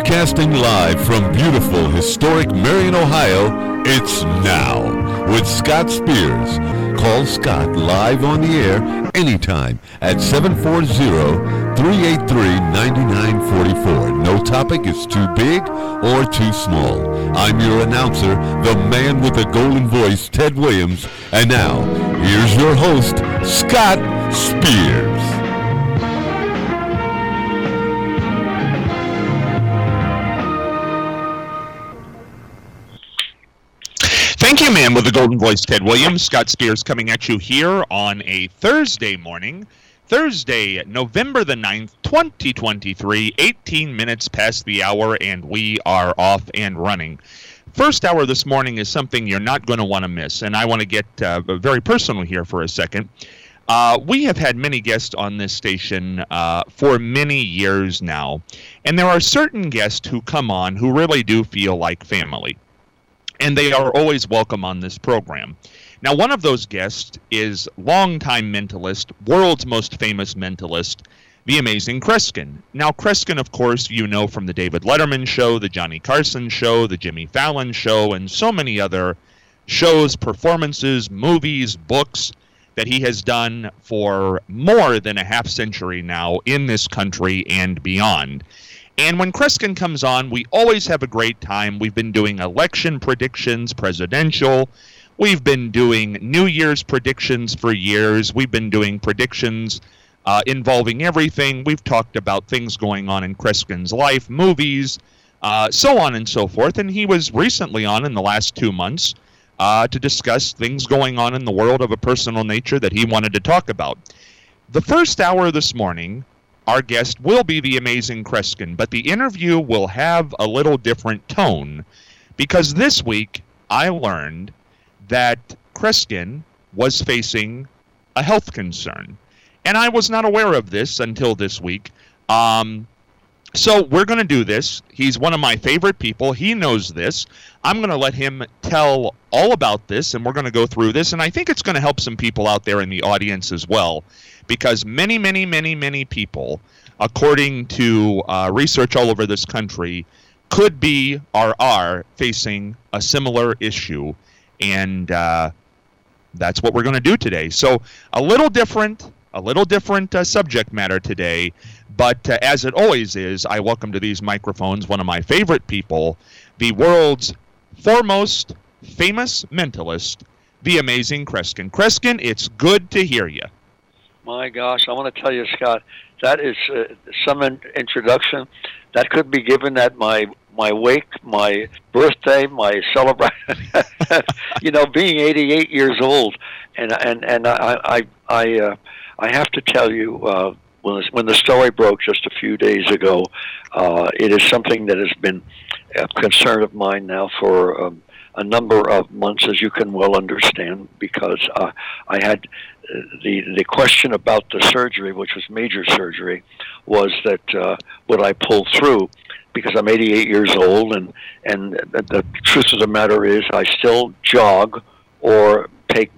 Broadcasting live from beautiful, historic Marion, Ohio, it's Now with Scott Spears. Call Scott live on the air anytime at 740-383-9944. No topic is too big or too small. I'm your announcer, the man with the golden voice, Ted Williams. And now, here's your host, Scott Spears. Thank you, man, with the golden voice, Ted Williams. Scott Spears coming at you here on a Thursday morning. Thursday, November the 9th, 2023, 18 minutes past the hour, and we are off and running. First hour this morning is something you're not going to want to miss, and I want to get very personal here for a second. We have had many guests on this station for many years now, and there are certain guests who come on who really do feel like family. And they are always welcome on this program. Now, one of those guests is longtime mentalist, world's most famous mentalist, the amazing Kreskin. Now, Kreskin, of course, you know from the David Letterman Show, the Johnny Carson Show, the Jimmy Fallon Show, and so many other shows, performances, movies, books that he has done for more than a half century now in this country and beyond. And when Kreskin comes on, we always have a great time. We've been doing election predictions, presidential. We've been doing New Year's predictions for years. We've been doing predictions involving everything. We've talked about things going on in Kreskin's life, movies, so on and so forth. And he was recently on in the last 2 months to discuss things going on in the world of a personal nature that he wanted to talk about. The first hour this morning, our guest will be the amazing Kreskin, but the interview will have a little different tone because this week I learned that Kreskin was facing a health concern. And I was not aware of this until this week. So we're going to do this. He's one of my favorite people. He knows this. I'm going to let him tell all about this, and we're going to go through this. And I think it's going to help some people out there in the audience as well, because many, many, many, many people, according to research all over this country, could be or are facing a similar issue. And that's what we're going to do today. So a little different subject matter today. But as it always is, I welcome to these microphones one of my favorite people, the world's foremost famous mentalist, the amazing Kreskin. Kreskin, it's good to hear you. My gosh, I want to tell you, Scott, that is some introduction that could be given at my wake, my birthday, my celebration. You know, being 88 years old, and I have to tell you. When the story broke just a few days ago, it is something that has been a concern of mine now for a number of months, as you can well understand, because I had the question about the surgery, which was major surgery, was that would I pull through? Because I'm 88 years old, and the truth of the matter is I still jog or take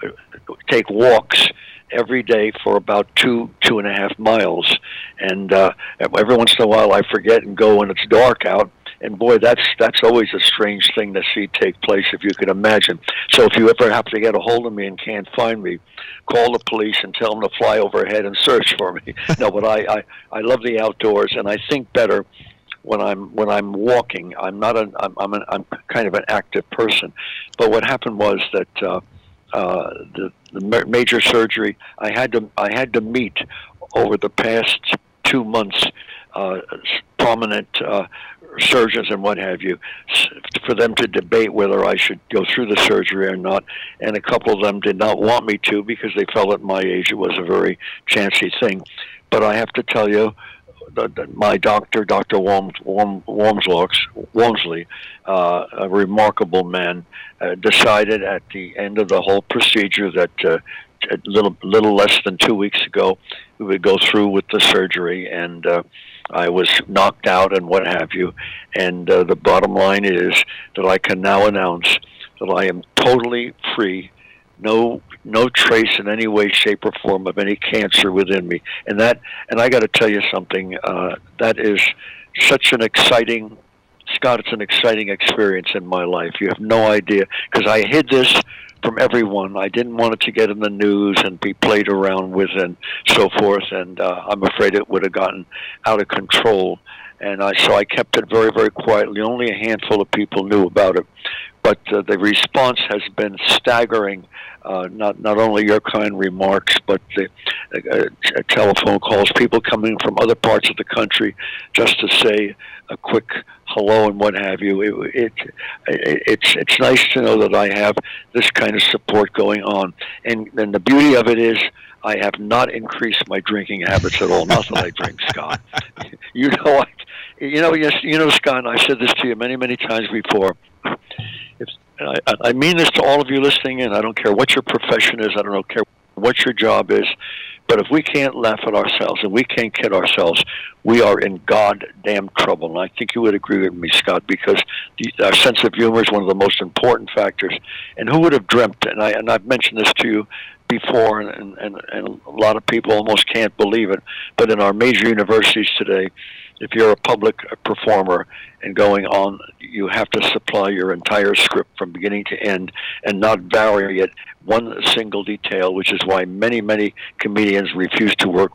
walks every day for about 2.5 miles, and every once in a while I forget and go when it's dark out, and boy, that's always a strange thing to see take place, if you can imagine. So if you ever have to get a hold of me and can't find me, call the police and tell them to fly overhead and search for me. No, but I love the outdoors, and I think better when I'm walking. I'm kind of an active person, but what happened was that the major surgery I had to meet over the past 2 months, prominent surgeons and what have you, for them to debate whether I should go through the surgery or not. And a couple of them did not want me to because they felt at my age it was a very chancy thing. But I have to tell you, my doctor, Dr. Walmsley, a remarkable man, decided at the end of the whole procedure that a little less than 2 weeks ago we would go through with the surgery, and I was knocked out and what have you. And the bottom line is that I can now announce that I am totally free, no trace in any way, shape, or form of any cancer within me. And I got to tell you something. That is such an exciting, Scott, it's an exciting experience in my life. You have no idea, because I hid this from everyone. I didn't want it to get in the news and be played around with and so forth, and I'm afraid it would have gotten out of control. And so I kept it very, very quietly. Only a handful of people knew about it. But the response has been staggering. Not only your kind remarks, but the telephone calls, people coming from other parts of the country just to say a quick hello and what have you. It's nice to know that I have this kind of support going on. And the beauty of it is, I have not increased my drinking habits at all. Not that I drink, Scott. You know, Scott, and I've said this to you many, many times before. I mean this to all of you listening in. I don't care what your profession is. I don't care what your job is. But if we can't laugh at ourselves and we can't kid ourselves, we are in goddamn trouble. And I think you would agree with me, Scott, because our sense of humor is one of the most important factors. And who would have dreamt, and I've mentioned this to you before, and a lot of people almost can't believe it, but in our major universities today, if you're a public performer and going on, you have to supply your entire script from beginning to end and not vary it one single detail, which is why many, many comedians refuse to work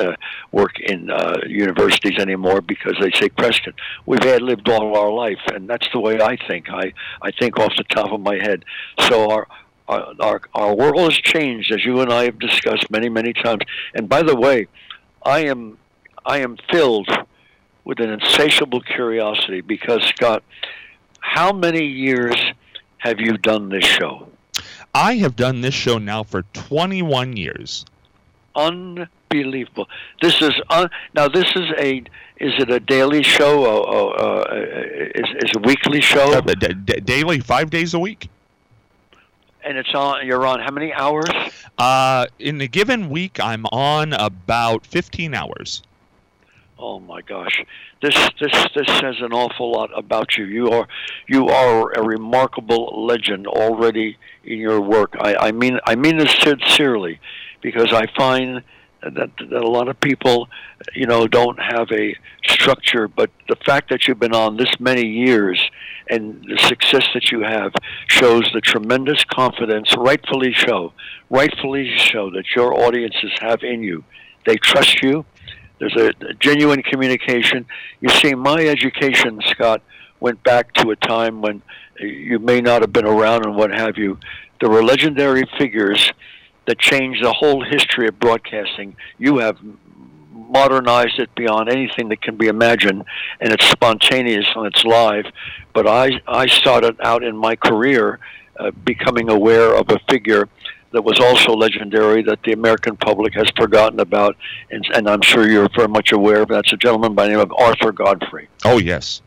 in universities anymore, because they say, Preston, we've ad-libbed all our life, and that's the way I think. I think off the top of my head. So our world has changed, as you and I have discussed many, many times. And by the way, I am filled with an insatiable curiosity because, Scott, how many years have you done this show? I have done this show now for 21 years. Unbelievable. This is now. Is it a daily show? Is a weekly show? Daily, 5 days a week. And you're on how many hours? In a given week, I'm on about 15 hours. Oh my gosh, this says an awful lot about you. You are a remarkable legend already in your work. I mean this sincerely, because I find that a lot of people, don't have a structure. But the fact that you've been on this many years and the success that you have shows the tremendous confidence, rightfully show that your audiences have in you. They trust you. There's a genuine communication. You see, my education, Scott, went back to a time when you may not have been around and what have you. There were legendary figures that changed the whole history of broadcasting. You have modernized it beyond anything that can be imagined, and it's spontaneous and it's live. But I started out in my career becoming aware of a figure that was also legendary that the American public has forgotten about, and I'm sure you're very much aware of. That's a gentleman by the name of Arthur Godfrey. Oh, yes.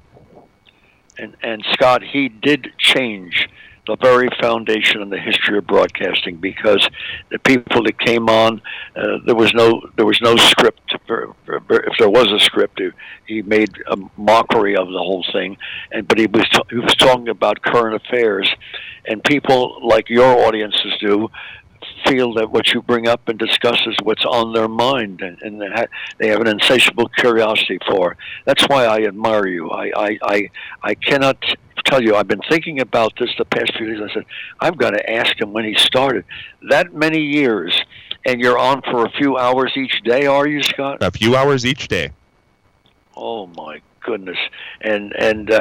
And Scott, he did change the very foundation in the history of broadcasting, because the people that came on, there was no script. If there was a script, he made a mockery of the whole thing, but he was talking about current affairs, and people like your audiences do feel that what you bring up and discuss is what's on their mind, and they have an insatiable curiosity for. That's why I admire you. I cannot tell you, I've been thinking about this the past few years. I said, I've got to ask him when he started. That many years, and you're on for a few hours each day, are you, Scott? A few hours each day. Oh my goodness! And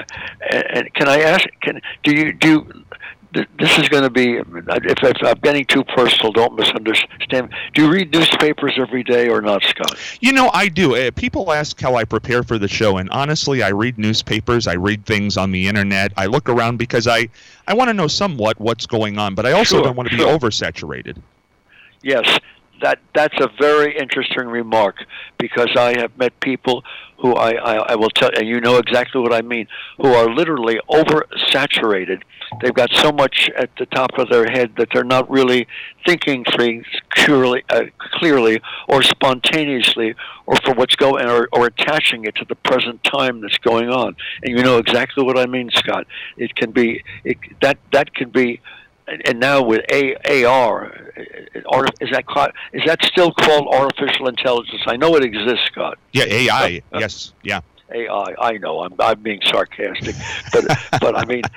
can I ask? Do you? This is going to be, if I'm getting too personal, don't misunderstand. Do you read newspapers every day or not, Scott? I do. People ask how I prepare for the show, and honestly, I read newspapers. I read things on the internet. I look around because I want to know somewhat what's going on, but I also don't want to be oversaturated. Yes, that's a very interesting remark, because I have met people who I will tell, and you know exactly what I mean, who are literally oversaturated. They've got so much at the top of their head that they're not really thinking things clearly or spontaneously, or for what's going, or attaching it to the present time that's going on. And you know exactly what I mean, Scott. It can be that can be. And now with AR, is that still called artificial intelligence? I know it exists, Scott. Yeah, AI. Yes, yeah. AI. I know I'm being sarcastic, but I mean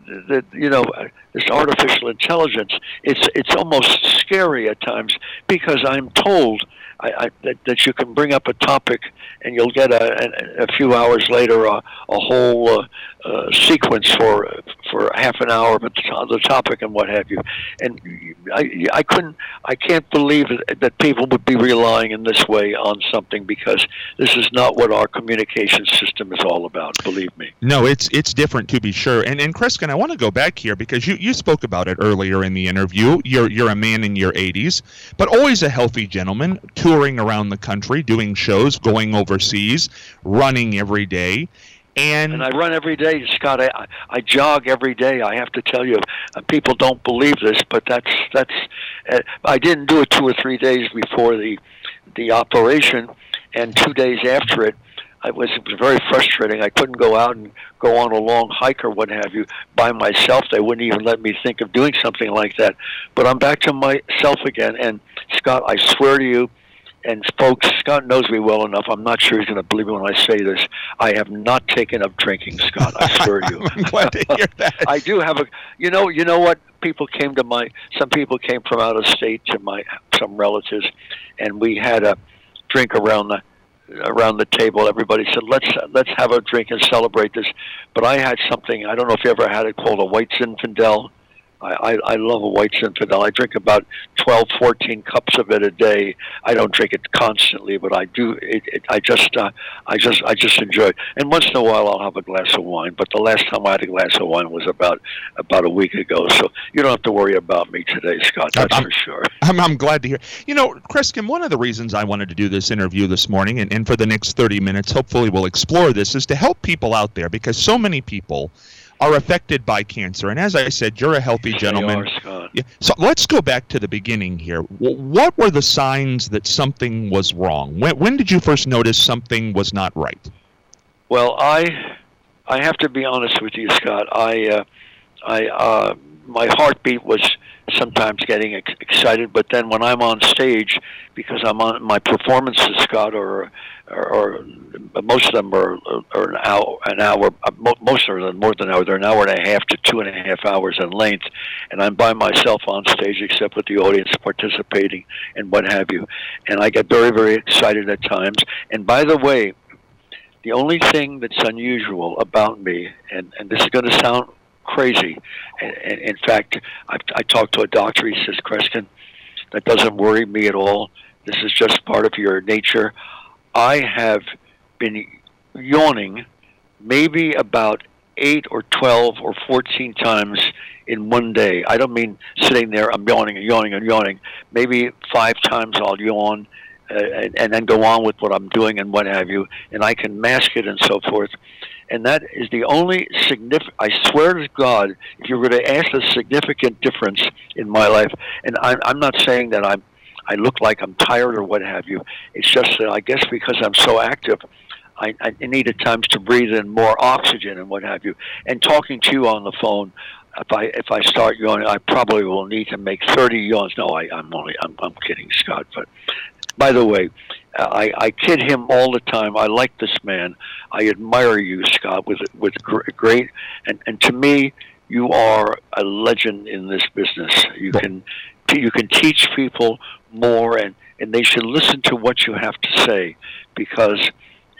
this artificial intelligence. It's almost scary at times because I'm told that you can bring up a topic and you'll get a few hours later a whole sequence for half an hour of the topic and what have you. And I can't believe that people would be relying in this way on something, because this is not what our communication system is all about. Believe me. No, it's different, to be sure. And Kreskin, I want to go back here because you spoke about it earlier in the interview. You're a man in your 80s, but always a healthy gentleman, touring around the country, doing shows, going overseas, running every day. And I run every day, Scott. I jog every day. I have to tell you, people don't believe this, but that's. I didn't do it 2 or 3 days before the operation, and 2 days after it. It was very frustrating. I couldn't go out and go on a long hike or what have you by myself. They wouldn't even let me think of doing something like that. But I'm back to myself again. And Scott, I swear to you, and folks, Scott knows me well enough. I'm not sure he's going to believe me when I say this. I have not taken up drinking, Scott. I swear to you. I'm glad to hear that. I do have you know what? Some people came from out of state to some relatives, and we had a drink around the table. Everybody said, let's have a drink and celebrate this. But I had something, I don't know if you ever had it, called a White Zinfandel. I love a White Zinfandel. I drink about 12, 14 cups of it a day. I don't drink it constantly, but I do. I just enjoy it. And once in a while, I'll have a glass of wine. But the last time I had a glass of wine was about a week ago. So you don't have to worry about me today, Scott. That's for sure. I'm glad to hear. Kreskin, one of the reasons I wanted to do this interview this morning, and for the next 30 minutes, hopefully we'll explore this, is to help people out there, because so many people are affected by cancer. And as I said, you're a healthy gentleman. They are, Scott. Yeah. So let's go back to the beginning here. What were the signs that something was wrong? When did you first notice something was not right? Well, I have to be honest with you, Scott. My heartbeat was sometimes getting excited, but then when I'm on stage, because I'm on my performances, Scott, or most of them are an hour. Most of them more than an hour. They're an hour and a half to 2.5 hours in length, and I'm by myself on stage, except with the audience participating and what have you. And I get very, very excited at times. And by the way, the only thing that's unusual about me, and this is going to sound crazy, and in fact, I talked to a doctor. He says, Kreskin, that doesn't worry me at all. This is just part of your nature. I have been yawning maybe about 8 or 12 or 14 times in one day. I don't mean sitting there, I'm yawning and yawning and yawning. Maybe 5 times I'll yawn and then go on with what I'm doing and what have you, and I can mask it and so forth. And that is the only significant, I swear to God, if you were to ask a significant difference in my life, and I'm not saying that I look like I'm tired or what have you. It's just that I guess because I'm so active, I need at times to breathe in more oxygen and what have you. And talking to you on the phone, if I start yawning, I probably will need to make 30 yawns. No, I'm kidding, Scott. But by the way, I kid him all the time. I like this man. I admire you, Scott, with great, and to me, you are a legend in this business. You can teach people more, and they should listen to what you have to say, because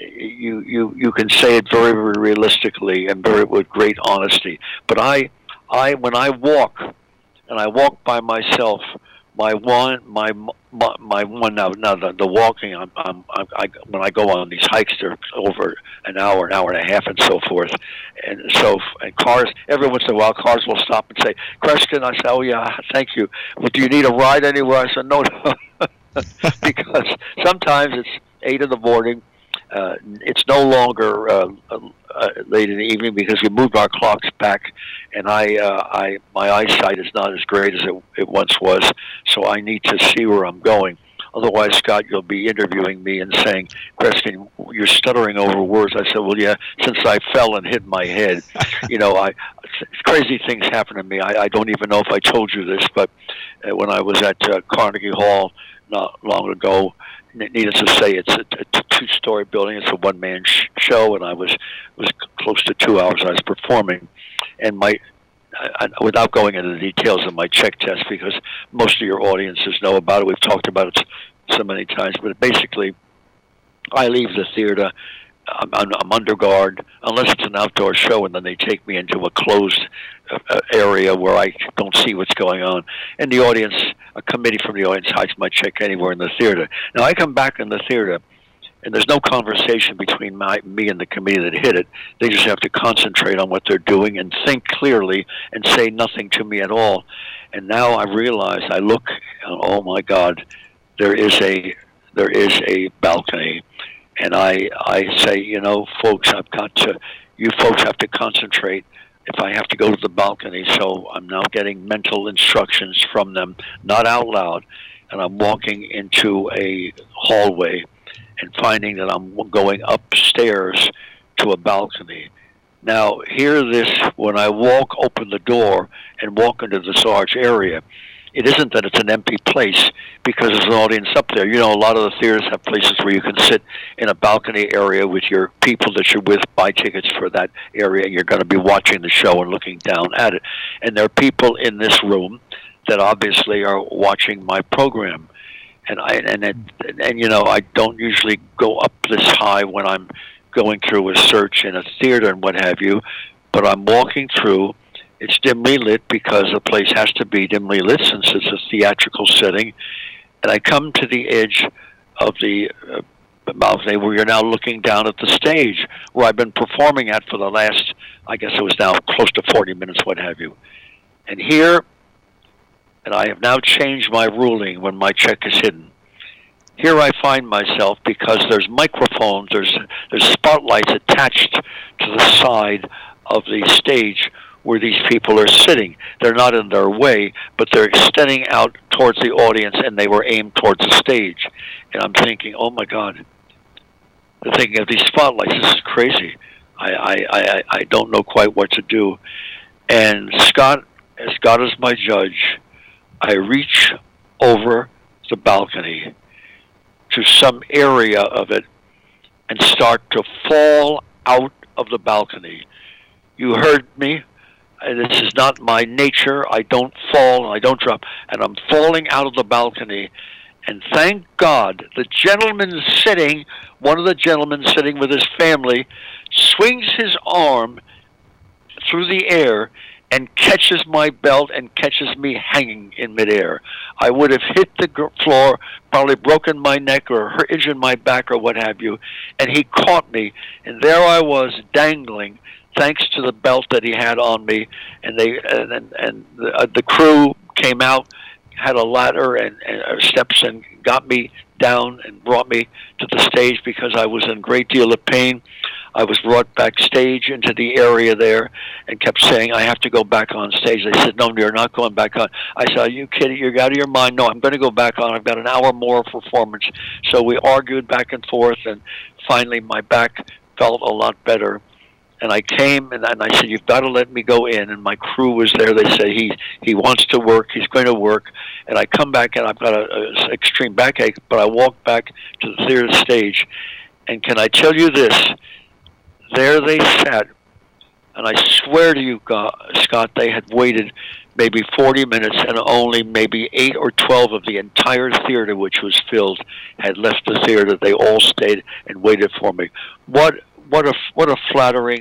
you can say it very, very realistically and with great honesty. But when I walk, and I walk by myself, my one now the walking, when I go on these hikes, they're over an hour and a half and so forth, and cars, every once in a while cars will stop and say, Kreskin, I say, oh yeah, thank you. Well, do you need a ride anywhere? I said, no. Because sometimes it's 8 in the morning. It's no longer late in the evening because we moved our clocks back, and my eyesight is not as great as it once was, so I need to see where I'm going. Otherwise, Scott, you'll be interviewing me and saying, Kreskin, you're stuttering over words. I said, well, yeah, since I fell and hit my head. Crazy things happen to me. I don't even know if I told you this, but when I was at Carnegie Hall not long ago. Needless to say, it's a two-story building. It's a one-man show, and it was close to 2 hours I was performing. And without going into the details of my check test, because most of your audiences know about it, we've talked about it so many times, but basically, I leave the theater. I'm under guard unless it's an outdoor show, and then they take me into a closed area where I don't see what's going on. And the audience, a committee from the audience, hides my check anywhere in the theater. Now I come back in the theater, and there's no conversation between me and the committee that hit it. They just have to concentrate on what they're doing and think clearly and say nothing to me at all. And now I realize, I look, oh my God, there is a balcony. And I say, folks, you folks have to concentrate if I have to go to the balcony. So I'm now getting mental instructions from them, not out loud. And I'm walking into a hallway and finding that I'm going upstairs to a balcony. Now, hear this, when I open the door and walk into the Sarge area, it isn't that it's an empty place because there's an audience up there. A lot of the theaters have places where you can sit in a balcony area with your people that you're with, buy tickets for that area, and you're going to be watching the show and looking down at it. And there are people in this room that obviously are watching my program. And I don't usually go up this high when I'm going through a search in a theater and what have you, but I'm walking through. It's dimly lit because the place has to be dimly lit since it's a theatrical setting. And I come to the edge of the balcony where you're now looking down at the stage where I've been performing at for the last, I guess it was now close to 40 minutes, what have you. And here, and I have now changed my ruling when my check is hidden. Here I find myself, because there's microphones, there's spotlights attached to the side of the stage where these people are sitting. They're not in their way, but they're extending out towards the audience, and they were aimed towards the stage. And I'm thinking, oh my God, they're thinking of these spotlights. This is crazy. I don't know quite what to do. And Scott, as God is my judge, I reach over the balcony to some area of it and start to fall out of the balcony. You heard me. This is not my nature. I don't fall and I don't drop. And I'm falling out of the balcony. And thank God, one of the gentlemen sitting with his family, swings his arm through the air and catches my belt and catches me hanging in midair. I would have hit the floor, probably broken my neck or injured my back or what have you. And he caught me. And there I was dangling, thanks to the belt that he had on me, and the crew came out, had a ladder and steps, and got me down and brought me to the stage because I was in a great deal of pain. I was brought backstage into the area there and kept saying, I have to go back on stage. They said, no, you're not going back on. I said, are you kidding? You're out of your mind. No, I'm going to go back on. I've got an hour more of performance. So we argued back and forth, and finally my back felt a lot better. And I came, and I said, you've got to let me go in. And my crew was there. They say, he wants to work. He's going to work. And I come back, and I've got an extreme backache, but I walk back to the theater stage. And can I tell you this? There they sat, and I swear to you, Scott, they had waited maybe 40 minutes, and only maybe 8 or 12 of the entire theater, which was filled, had left the theater. They all stayed and waited for me. What a flattering.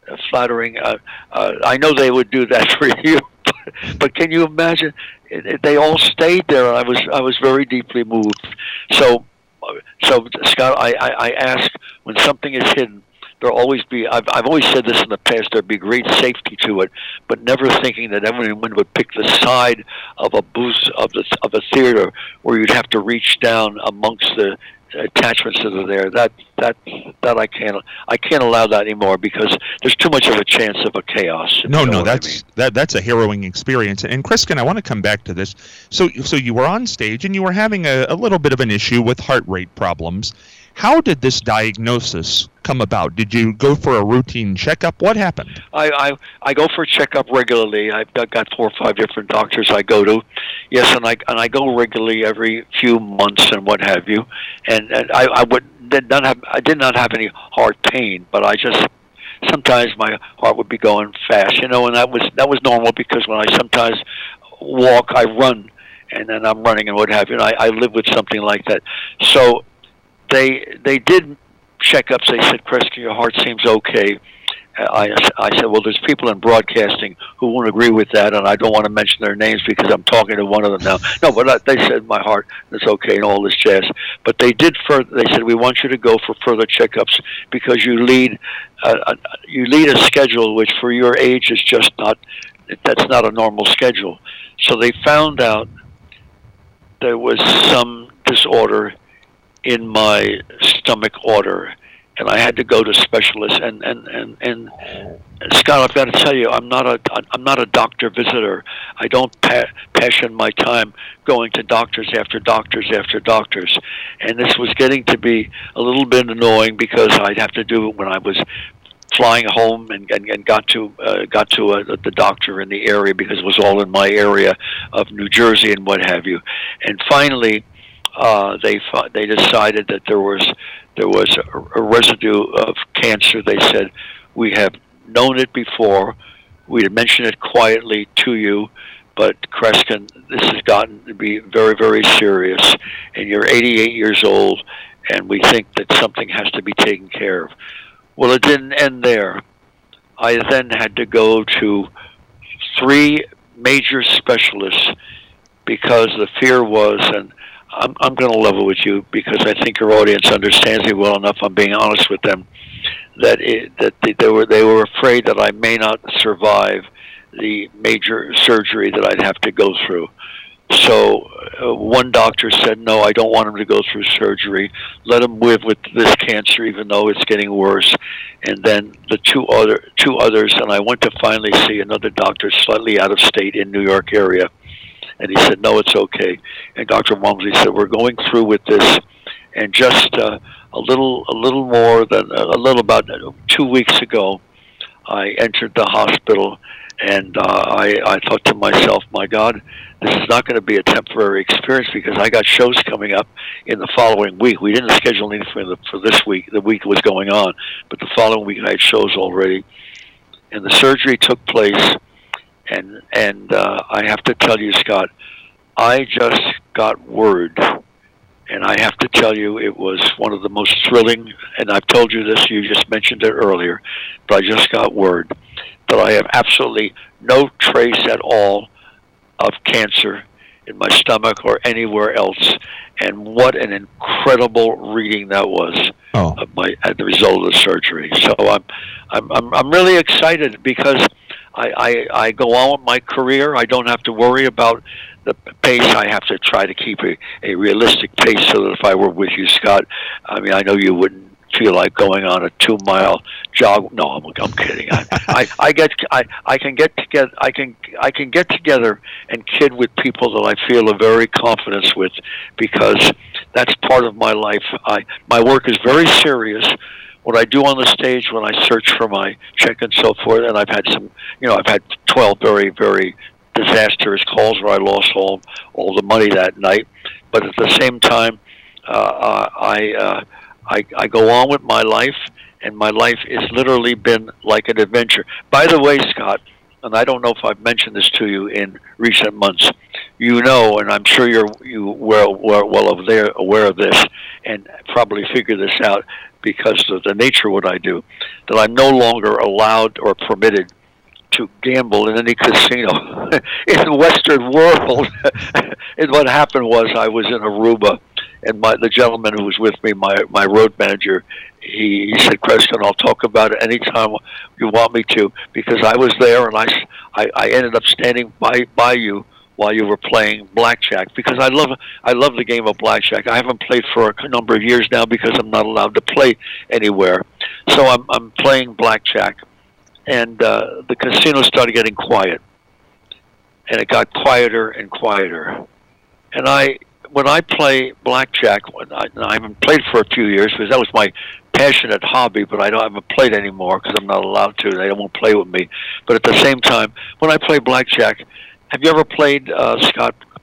I know they would do that for you, but can you imagine? They all stayed there, and I was very deeply moved. So Scott, I ask, when something is hidden, there'll always be. I've always said this in the past. There'd be great safety to it, but never thinking that everyone would pick the side of a booth of a theater where you'd have to reach down amongst the attachments that are there. That I can't allow that anymore because there's too much of a chance of a chaos. No, that's a harrowing experience. And Kriskin, I want to come back to this. So you were on stage and you were having a little bit of an issue with heart rate problems. How did this diagnosis come about? Did you go for a routine checkup? What happened? I go for a checkup regularly. I've got 4 or 5 different doctors I go to. Yes, and I go regularly every few months and what have you, and I did not have any heart pain, but I just sometimes my heart would be going fast, and that was normal because when I sometimes walk, I run, and then I'm running and what have you. And I live with something like that, so they did checkups. They said, Kreskin, your heart seems okay. I said, well, there's people in broadcasting who won't agree with that, and I don't want to mention their names because I'm talking to one of them now. No, but they said my heart is okay and all this jazz. But they did they said, we want you to go for further checkups because you lead a schedule which for your age is just that's not a normal schedule. So they found out there was some disorder in my stomach order, and I had to go to specialists. And Scott, I've got to tell you, I'm not a doctor visitor. I don't passion my time going to doctors after doctors after doctors, and this was getting to be a little bit annoying because I'd have to do it when I was flying home and got to the doctor in the area because it was all in my area of New Jersey and what have you. And finally, they decided that there was a residue of cancer. They said, we have known it before. We had mentioned it quietly to you, but Kreskin, this has gotten to be very, very serious, and you're 88 years old, and we think that something has to be taken care of. Well, it didn't end there. I then had to go to 3 major specialists because the fear was, and I'm going to level with you because I think your audience understands me well enough. I'm being honest with them that they were afraid that I may not survive the major surgery that I'd have to go through. So one doctor said, no, I don't want him to go through surgery. Let him live with this cancer, even though it's getting worse. And then the two others, and I went to finally see another doctor slightly out of state in New York area. And he said, no, it's okay. And Dr. Walmsley said, we're going through with this. And just a little about 2 weeks ago, I entered the hospital, and I thought to myself, my God, this is not going to be a temporary experience because I got shows coming up in the following week. We didn't schedule anything for this week. The week was going on, but the following week I had shows already. And the surgery took place. And I have to tell you, Scott, I just got word, and I have to tell you, it was one of the most thrilling, and I've told you this, you just mentioned it earlier, but I just got word that I have absolutely no trace at all of cancer in my stomach or anywhere else. And what an incredible reading that was at the result of the surgery. So I'm really excited because I go on with my career. I don't have to worry about the pace. I have to try to keep a realistic pace so that if I were with you, Scott, I mean, I know you wouldn't feel like going on a 2-mile jog. No, I'm kidding. I can get together and kid with people that I feel a very confidence with because that's part of my life. My work is very serious. What I do on the stage when I search for my check and so forth, and I've had I've had 12 very, very disastrous calls where I lost all the money that night. But at the same time, I go on with my life, and my life has literally been like an adventure. By the way, Scott, and I don't know if I've mentioned this to you in recent months, you know, and I'm sure you're well aware of this, and probably figure this out because of the nature of what I do, that I'm no longer allowed or permitted to gamble in any casino in the Western world. And what happened was I was in Aruba, and the gentleman who was with me, my road manager, he said, Kreskin, I'll talk about it anytime you want me to, because I was there and I ended up standing by you while you were playing blackjack, because I love the game of blackjack. I haven't played for a number of years now because I'm not allowed to play anywhere. So I'm playing blackjack, and the casino started getting quiet, and it got quieter and quieter. And when I play blackjack, I haven't played for a few years because that was my passionate hobby, but I haven't played anymore because I'm not allowed to. They won't play with me. But at the same time, when I play blackjack, have you ever played, Scott,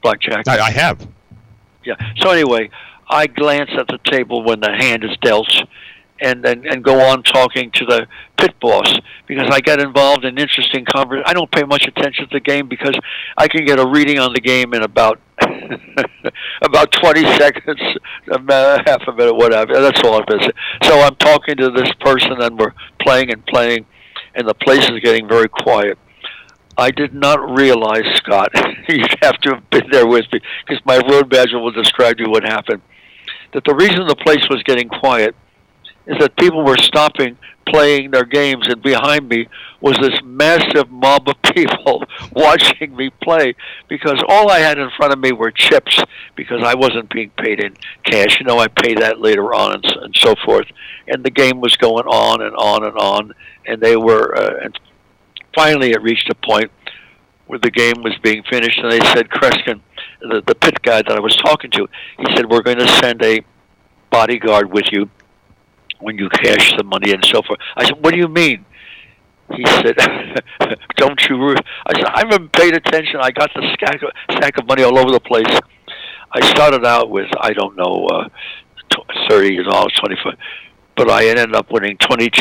blackjack? I have. Yeah. So anyway, I glance at the table when the hand is dealt, and go on talking to the pit boss because I get involved in interesting conversation. I don't pay much attention to the game because I can get a reading on the game in about about 20 seconds, half a minute, whatever. That's all it is. So I'm talking to this person, and we're playing, and the place is getting very quiet. I did not realize, Scott, you'd have to have been there with me, because my road badger will describe to you what happened, that the reason the place was getting quiet is that people were stopping playing their games, and behind me was this massive mob of people watching me play, because all I had in front of me were chips, because I wasn't being paid in cash. You know, I pay that later on, and so forth. And the game was going on and on and on, and they were... and finally, it reached a point where the game was being finished, and they said, Kreskin, the pit guy that I was talking to, he said, we're going to send a bodyguard with you when you cash the money and so forth. I said, what do you mean? He said, don't you... I said, I haven't paid attention. I got the stack of money all over the place. I started out with, I don't know, $30, $25. But I ended up winning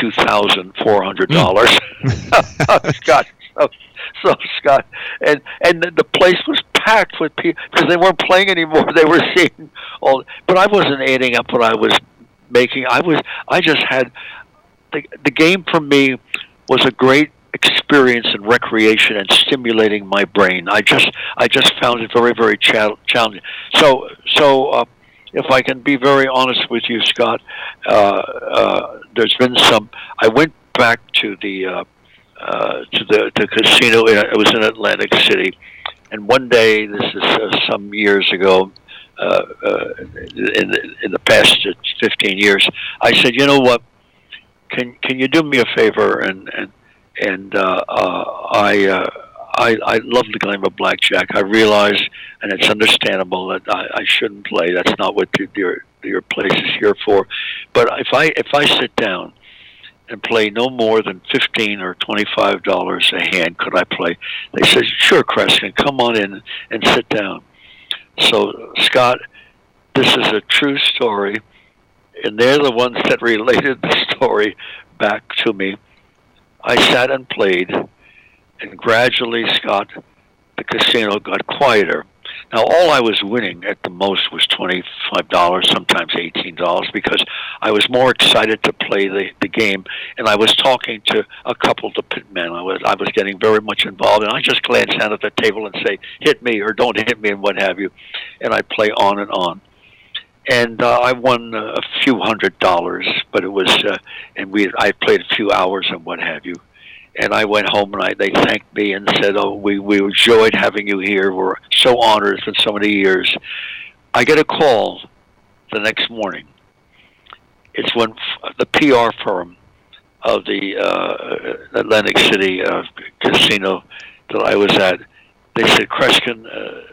$22,400. Scott, so Scott, and the place was packed with people because they weren't playing anymore. They were seeing all, but I wasn't adding up what I was making. I just had the game for me was a great experience and recreation and stimulating my brain. I just found it very, very challenging. So. If I can be very honest with you, Scott, there's been some. I went back to the casino. It was in Atlantic City, and one day, this is some years ago, in the past 15 years, I said, you know what? Can you do me a favor? I love the game of blackjack. I realize, and it's understandable, that I shouldn't play. That's not what your place is here for. But if I sit down and play no more than $15 or $25 a hand, could I play? They said, sure, Kreskin, come on in and sit down. So, Scott, this is a true story, and they're the ones that related the story back to me. I sat and played. And gradually, Scott, the casino got quieter. Now, all I was winning at the most was $25, sometimes $18, because I was more excited to play the game, and I was talking to a couple of the pitmen. I was getting very much involved, and I just glance down at the table and say, hit me or don't hit me and what have you, and I'd play on and on. And I won a few $100s, but it was, I played a few hours and what have you. And I went home, and they thanked me and said, oh, we enjoyed having you here. We're so honored. It's been so many years. I get a call the next morning. It's when the PR firm of the Atlantic City casino that I was at, they said, Kreskin,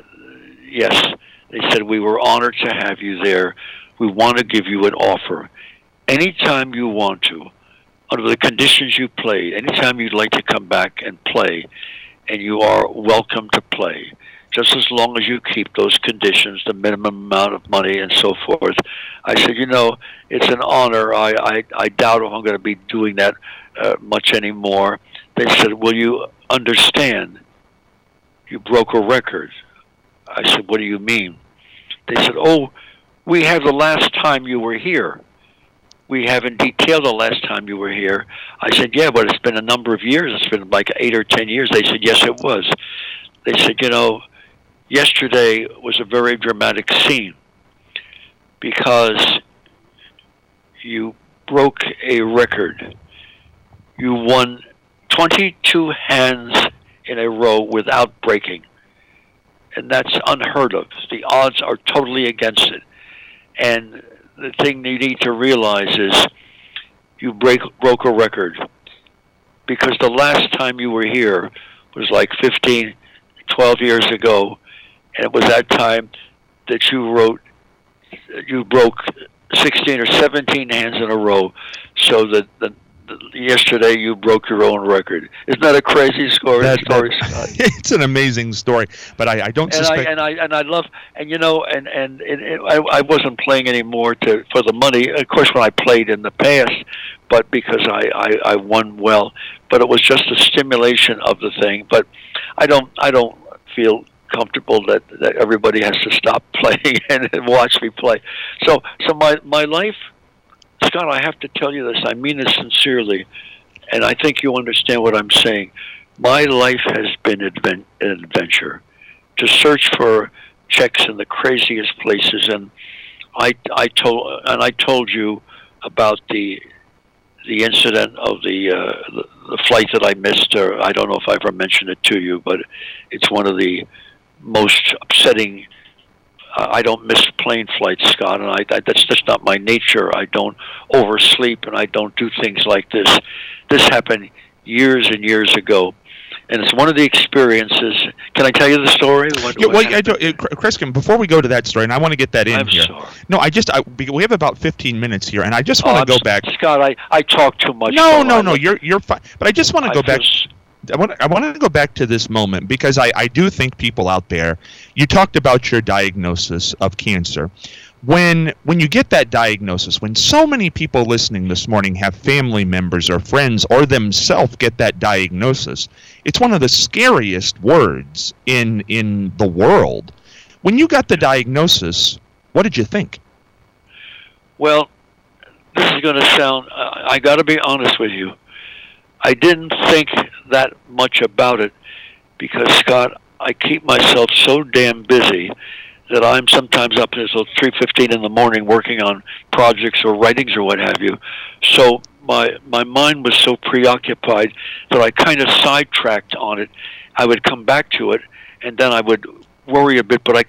yes. They said, we were honored to have you there. We want to give you an offer. Anytime you want to, under the conditions you played, anytime you'd like to come back and play, and you are welcome to play, just as long as you keep those conditions, the minimum amount of money and so forth. I said, you know, it's an honor. I doubt if I'm going to be doing that much anymore. They said, will you understand? You broke a record. I said, what do you mean? They said, oh, we have the last time you were here. We haven't detailed the last time you were here. I said, yeah, but it's been a number of years. It's been like 8 or 10 years. They said, yes, it was. They said, you know, yesterday was a very dramatic scene because you broke a record. You won 22 hands in a row without breaking. And that's unheard of. The odds are totally against it. And the thing you need to realize is you broke a record because the last time you were here was like 15, 12 years ago, and it was that time that you broke 16 or 17 hands in a row, so that yesterday you broke your own record. Isn't that a crazy story, Scott? It's an amazing story, but I don't suspect. I love, and I wasn't playing anymore for the money. Of course, when I played in the past, but because I won well, but it was just a stimulation of the thing. But I don't feel comfortable that everybody has to stop playing and watch me play. So my life, Scott, I have to tell you this. I mean this sincerely, and I think you understand what I'm saying. My life has been an adventure to search for checks in the craziest places, and I told you about the incident of the flight that I missed, or I don't know if I ever mentioned it to you, but it's one of the most upsetting. I don't miss plane flights, Scott, and that's just not my nature. I don't oversleep, and I don't do things like this. This happened years and years ago, and it's one of the experiences. Can I tell you the story? Kreskin, before we go to that story, and I want to get that in here. Sorry. No, we have about 15 minutes here, and I just want to go back. Scott, I talk too much. No, you're fine. But I just want to go back. I want to go back to this moment because I do think people out there, you talked about your diagnosis of cancer. When you get that diagnosis, when so many people listening this morning have family members or friends or themselves get that diagnosis, it's one of the scariest words in the world. When you got the diagnosis, what did you think? Well, this is going to sound, I got to be honest with you. I didn't think that much about it because, Scott, I keep myself so damn busy that I'm sometimes up until 3:15 in the morning working on projects or writings or what have you. So my mind was so preoccupied that I kind of sidetracked on it. I would come back to it, and then I would worry a bit, but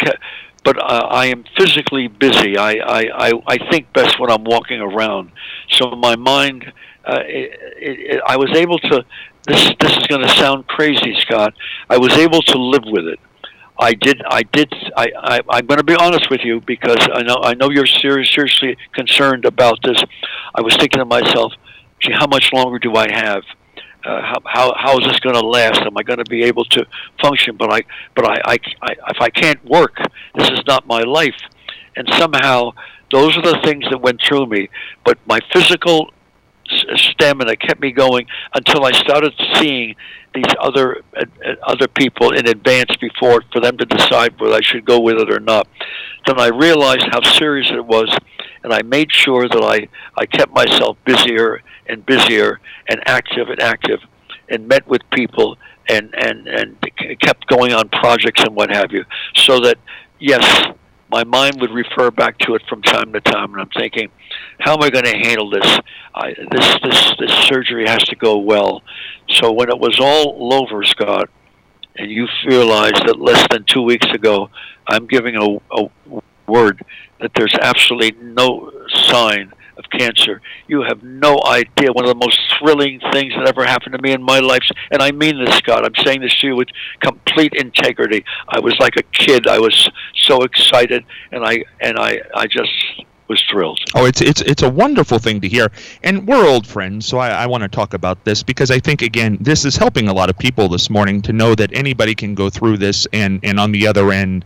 I am physically busy. I think best when I'm walking around. So my mind, I was able to. This is going to sound crazy, Scott. I was able to live with it. I'm going to be honest with you because I know you're seriously concerned about this. I was thinking to myself, gee, how much longer do I have? How is this going to last? Am I going to be able to function? But if I can't work, this is not my life. And somehow, those are the things that went through me. But my physical stamina kept me going until I started seeing these other people in advance before for them to decide whether I should go with it or not. Then I realized how serious it was, and I made sure that I kept myself busier and busier and active and met with people and kept going on projects and what have you. So that, yes, my mind would refer back to it from time to time, and I'm thinking, how am I going to handle this? This surgery has to go well. So when it was all over, Scott, and you realized that less than 2 weeks ago, I'm giving a word that there's absolutely no sign of cancer. You have no idea. One of the most thrilling things that ever happened to me in my life, and I mean this, Scott. I'm saying this to you with complete integrity. I was like a kid. I was so excited, and I just was thrilled. Oh, it's a wonderful thing to hear, and we're old friends, so I want to talk about this because I think, again, this is helping a lot of people this morning to know that anybody can go through this and on the other end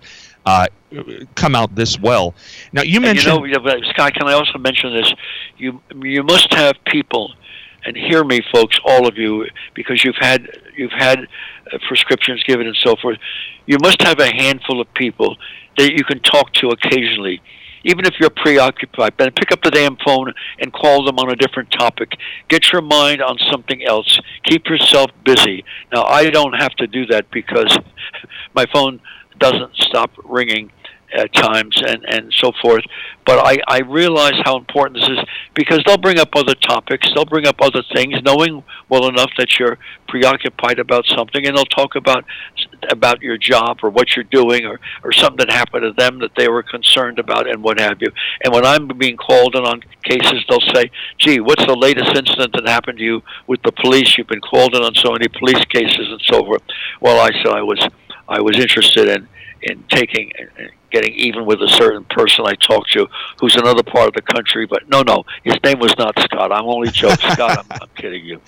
come out this well. Now, you mentioned... Scott, can I also mention this? You must have people, and hear me, folks, all of you, because you've had prescriptions given and so forth. You must have a handful of people that you can talk to occasionally, even if you're preoccupied. But pick up the damn phone and call them on a different topic. Get your mind on something else. Keep yourself busy. Now, I don't have to do that because my phone doesn't stop ringing at times and so forth. But I realize how important this is because they'll bring up other topics, they'll bring up other things, knowing well enough that you're preoccupied about something, and they'll talk about your job or what you're doing or something that happened to them that they were concerned about and what have you. And when I'm being called in on cases, they'll say, gee, what's the latest incident that happened to you with the police? You've been called in on so many police cases and so forth. Well, I said I was interested in getting even with a certain person I talked to who's another part of the country. But no, his name was not Scott. I'm only joking, Scott. I'm kidding you.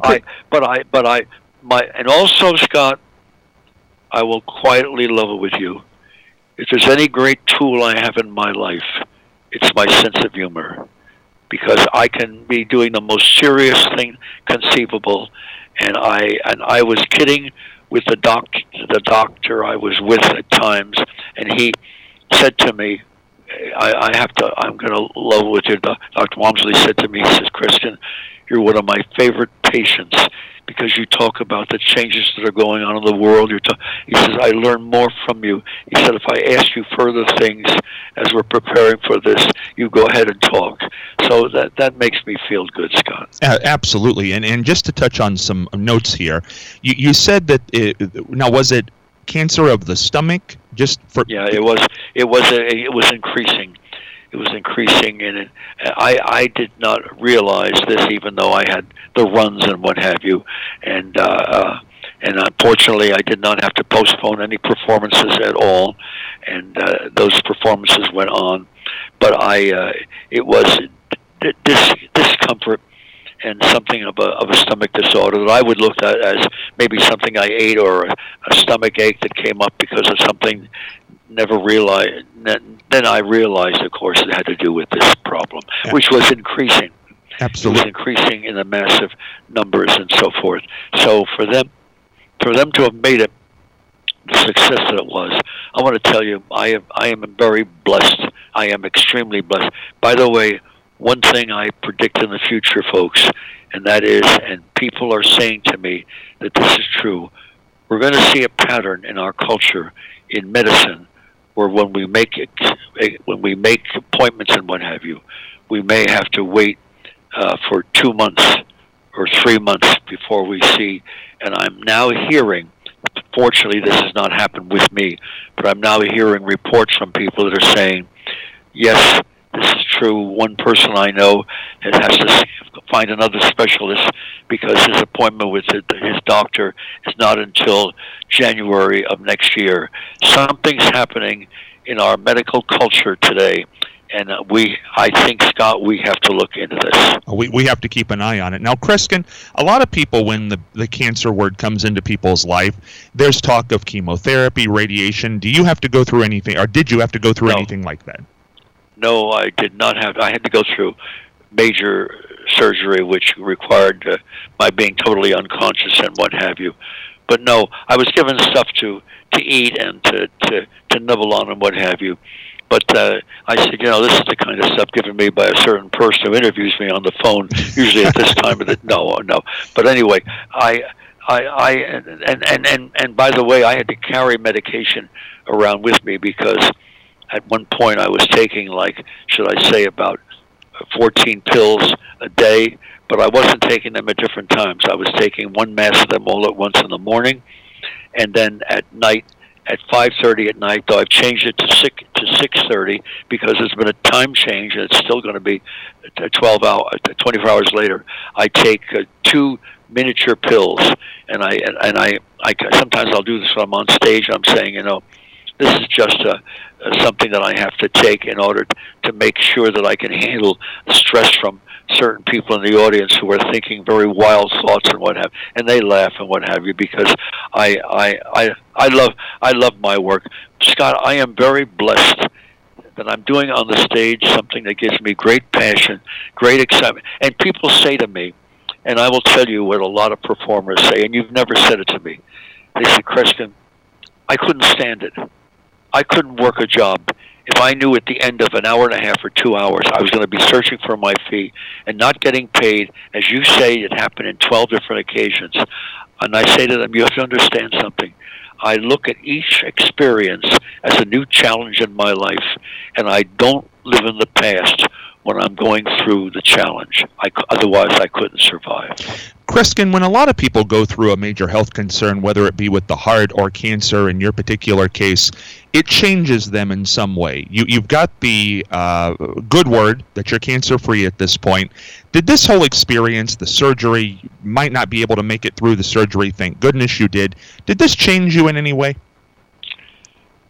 And also, Scott, I will quietly level with you. If there's any great tool I have in my life, it's my sense of humor, because I can be doing the most serious thing conceivable, and I was kidding with the doctor I was with at times, and he said to me, I'm going to level with you. Dr. Walmsley said to me, he says, Christian, you're one of my favorite patients because you talk about the changes that are going on in the world. He says, I learn more from you. He said, if I ask you further things as we're preparing for this, you go ahead and talk. So that makes me feel good, Scott. Absolutely. And just to touch on some notes here, you said that, now was it cancer of the stomach? Yeah, it was increasing. It was increasing, and I did not realize this, even though I had the runs and what have you, and unfortunately, I did not have to postpone any performances at all, and those performances went on. But it was discomfort and something of a stomach disorder that I would look at as maybe something I ate or a stomach ache that came up because of something. Never realized. Then I realized, of course, it had to do with this problem, which was increasing. Absolutely, it was increasing in the massive numbers and so forth. So for them to have made it the success that it was, I want to tell you, I am very blessed. I am extremely blessed. By the way, one thing I predict in the future, folks, and that is, and people are saying to me that this is true, we're going to see a pattern in our culture in medicine where when we make appointments and what have you, we may have to wait for 2 months or 3 months before we see. And I'm now hearing, fortunately this has not happened with me, but I'm now hearing reports from people that are saying, yes, this is true. One person I know has to find another specialist because his appointment with his doctor is not until January of next year. Something's happening in our medical culture today, and I think, Scott, we have to look into this. We have to keep an eye on it. Now, Kreskin, a lot of people, when the cancer word comes into people's life, there's talk of chemotherapy, radiation. Do you have to go through anything, or did you have to go through anything like that? No, I did not have. I had to go through major surgery, which required my being totally unconscious and what have you. But no, I was given stuff to eat and to nibble on and what have you. But I said, this is the kind of stuff given me by a certain person who interviews me on the phone, usually at this time of the no. But anyway, and by the way, I had to carry medication around with me because at one point I was taking, should I say, about 14 pills a day, but I wasn't taking them at different times. I was taking one mass of them all at once in the morning, and then at night, at 5:30 at night, though I've changed it to 6:30 because there's been a time change, and it's still going to be 24 hours later. I take 2 miniature pills, and I sometimes I'll do this when I'm on stage. I'm saying, this is just something that I have to take in order to make sure that I can handle stress from certain people in the audience who are thinking very wild thoughts and what have, and they laugh and what have you, because I love my work. Scott, I am very blessed that I'm doing on the stage something that gives me great passion, great excitement. And people say to me, and I will tell you what a lot of performers say, and you've never said it to me. They say, Kreskin, I couldn't stand it. I couldn't work a job if I knew at the end of an hour and a half or 2 hours I was going to be searching for my fee and not getting paid. As you say, it happened in 12 different occasions. And I say to them, you have to understand something. I look at each experience as a new challenge in my life, and I don't live in the past when I'm going through the challenge. Otherwise, I couldn't survive. Kreskin, when a lot of people go through a major health concern, whether it be with the heart or cancer in your particular case, it changes them in some way. You've got the good word that you're cancer-free at this point. Did this whole experience, the surgery, might not be able to make it through the surgery, thank goodness you did. Did this change you in any way?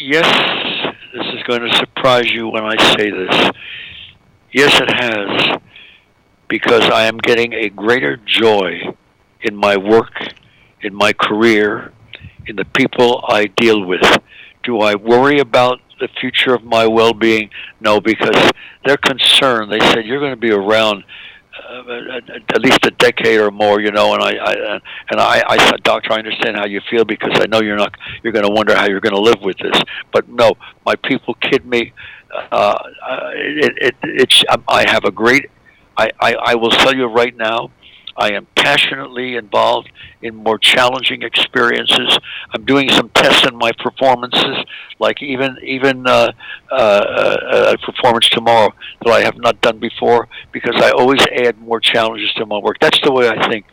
Yes, this is going to surprise you when I say this. Yes, it has, because I am getting a greater joy in my work, in my career, in the people I deal with. Do I worry about the future of my well-being? No, because they're concerned. They said, you're going to be around at least a decade or more, and I said, Doctor, I understand how you feel, because I know you're going to wonder how you're going to live with this. But no, my people kid me. I have a great. I will tell you right now, I am passionately involved in more challenging experiences. I'm doing some tests in my performances, like even a performance tomorrow that I have not done before, because I always add more challenges to my work. That's the way I think,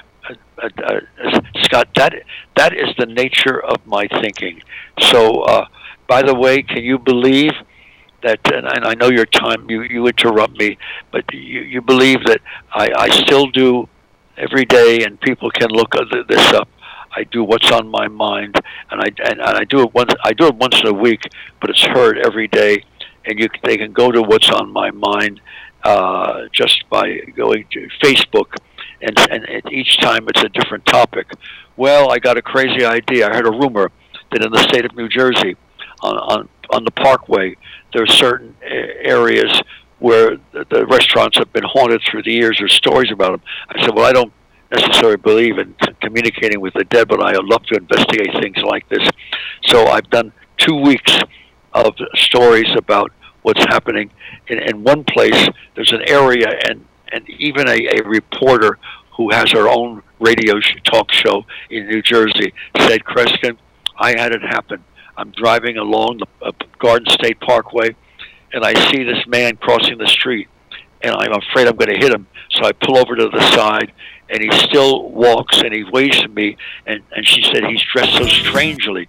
Scott. That is the nature of my thinking. So, by the way, can you believe that, and I know your time, you interrupt me, but you believe that I still do every day, and people can look this up. I do What's on My Mind, and I do it once in a week, but it's heard every day, and they can go to What's on My Mind just by going to Facebook, and each time it's a different topic. Well, I got a crazy idea. I heard a rumor that in the state of New Jersey, on the Parkway, there are certain areas where the restaurants have been haunted through the years. There's stories about them. I said, well, I don't necessarily believe in communicating with the dead, but I love to investigate things like this. So I've done 2 weeks of stories about what's happening. In one place, there's an area, and even a reporter who has her own radio talk show in New Jersey said, Kreskin, I had it happen. I'm driving along the Garden State Parkway, and I see this man crossing the street, and I'm afraid I'm going to hit him. So I pull over to the side, and he still walks, and he waves to me, and she said he's dressed so strangely.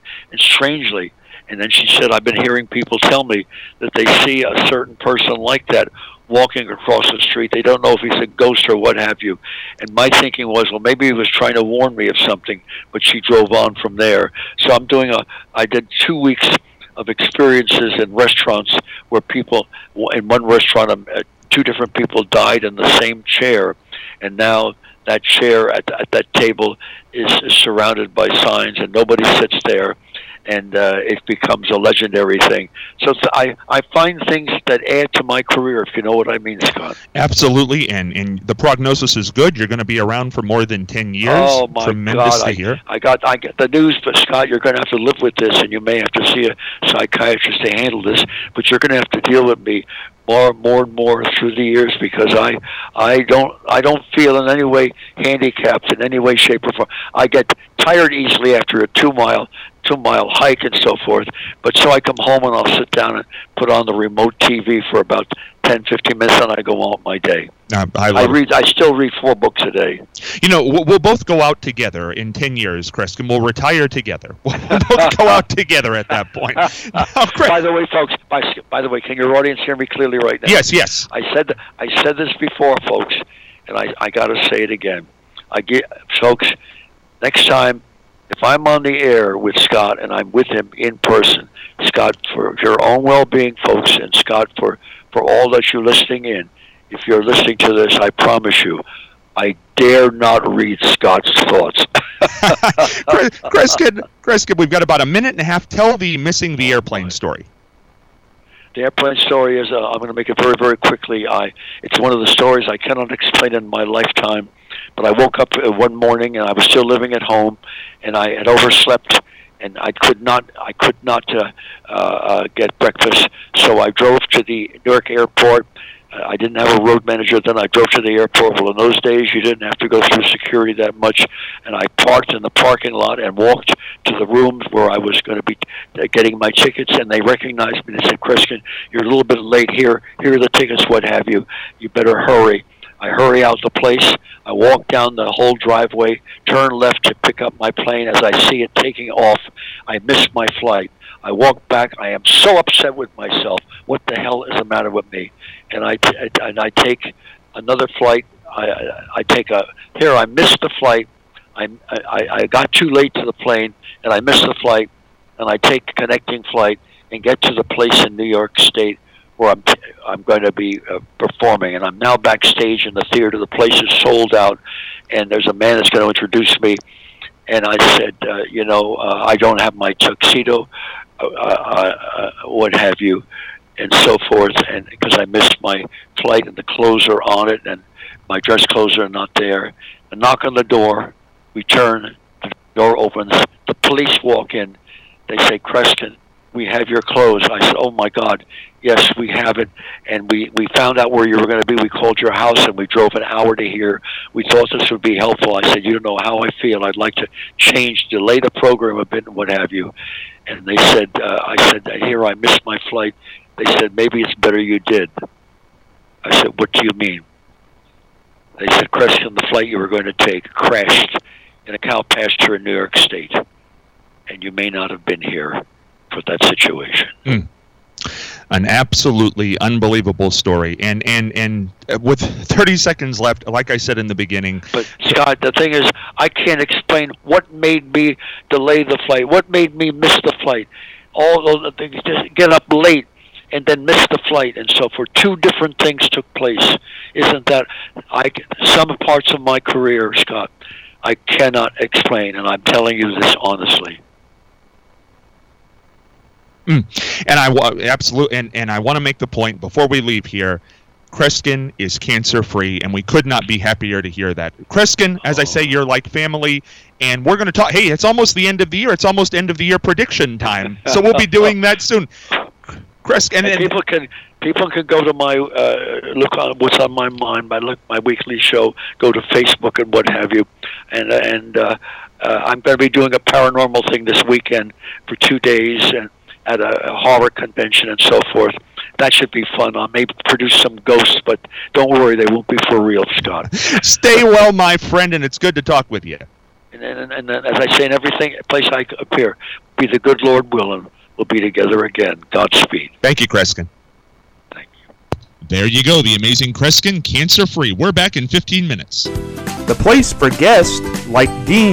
And then she said, I've been hearing people tell me that they see a certain person like that walking across the street. They don't know if he's a ghost or what have you. And my thinking was, well, maybe he was trying to warn me of something, but she drove on from there. So I did 2 weeks of experiences in restaurants where people, in one restaurant, 2 different people died in the same chair, and now that chair at that table is surrounded by signs, and nobody sits there, and it becomes a legendary thing. So I find things that add to my career, if you know what I mean, Scott. Absolutely, and the prognosis is good. You're going to be around for more than 10 years. Oh, my Tremendous God. to hear. I get the news, but Scott, you're going to have to live with this, and you may have to see a psychiatrist to handle this, but you're going to have to deal with me more and more through the years, because I don't feel in any way handicapped in any way, shape, or form. I get tired easily after a 2-mile hike and so forth, but so I come home and I'll sit down and put on the remote TV for about 10-15 minutes, and I go on with my day. I still read 4 books a day. We'll both go out together in 10 years, Kreskin. We'll retire together. We'll both go out together at that point. By the way, folks, by the way, can your audience hear me clearly right now? Yes. I said this before, folks, and I got to say it again. Folks, next time, if I'm on the air with Scott and I'm with him in person, Scott, for your own well-being, folks, and Scott, for all that you're listening in, if you're listening to this, I promise you, I dare not read Scott's thoughts. Kreskin, we've got about a minute and a half. Tell the missing the airplane story. The airplane story is, I'm going to make it very, very quickly. It's one of the stories I cannot explain in my lifetime. But I woke up one morning, and I was still living at home, and I had overslept, and I could not get breakfast. So I drove to the Newark airport. I didn't have a road manager then. I drove to the airport. Well, in those days, you didn't have to go through security that much. And I parked in the parking lot and walked to the rooms where I was going to be getting my tickets. And they recognized me. They said, Kreskin, you're a little bit late here. Here are the tickets, what have you. You better hurry. I hurry out the place. I walk down the whole driveway, turn left to pick up my plane. As I see it taking off, I miss my flight. I walk back. I am so upset with myself. What the hell is the matter with me? And I take another flight. I missed the flight. I got too late to the plane, and I missed the flight. and I take a connecting flight and get to the place in New York State where I'm going to be performing. And I'm now backstage in the theater. The place is sold out, and there's a man that's going to introduce me. And I said, I don't have my tuxedo, what have you, and so forth, and because I missed my flight and the clothes are on it, and my dress clothes are not there. I knock on the door. We turn. The door opens. The police walk in. They say, Creston, we have your clothes. I said, oh, my God, yes, we have it. And we found out where you were going to be. We called your house, and we drove an hour to here. We thought this would be helpful. I said, you don't know how I feel. I'd like to delay the program a bit and what have you. And they said, I said, here, I missed my flight. They said, maybe it's better you did. I said, what do you mean? They said, Creston, the flight you were going to take crashed in a cow pasture in New York State, and you may not have been here for that situation. An absolutely unbelievable story. And with 30 seconds left, like I said in the beginning. But, Scott, the thing is, I can't explain what made me delay the flight, what made me miss the flight. All those things, just get up late and then miss the flight. And so for two different things took place. Isn't that, some parts of my career, Scott, I cannot explain, and I'm telling you this honestly. And I absolutely, and I want to make the point before we leave here. Kreskin is cancer-free, and we could not be happier to hear that. Kreskin, as I say, you're like family, and we're going to talk. Hey, it's almost the end of the year. It's almost end of the year prediction time, so we'll be doing that soon. Kreskin, and people can go to my look on what's on my mind. My weekly show. Go to Facebook and what have you, and I'm going to be doing a paranormal thing this weekend for 2 days and at a horror convention and so forth. That should be fun. I'll maybe produce some ghosts, but don't worry, they won't be for real, Scott. Stay well, my friend, and it's good to talk with you. And as I say in everything, place I appear, be the good Lord willing, we'll be together again. Godspeed. Thank you, Kreskin. Thank you. There you go, the amazing Kreskin, cancer-free. We're back in 15 minutes. The place for guests like Dean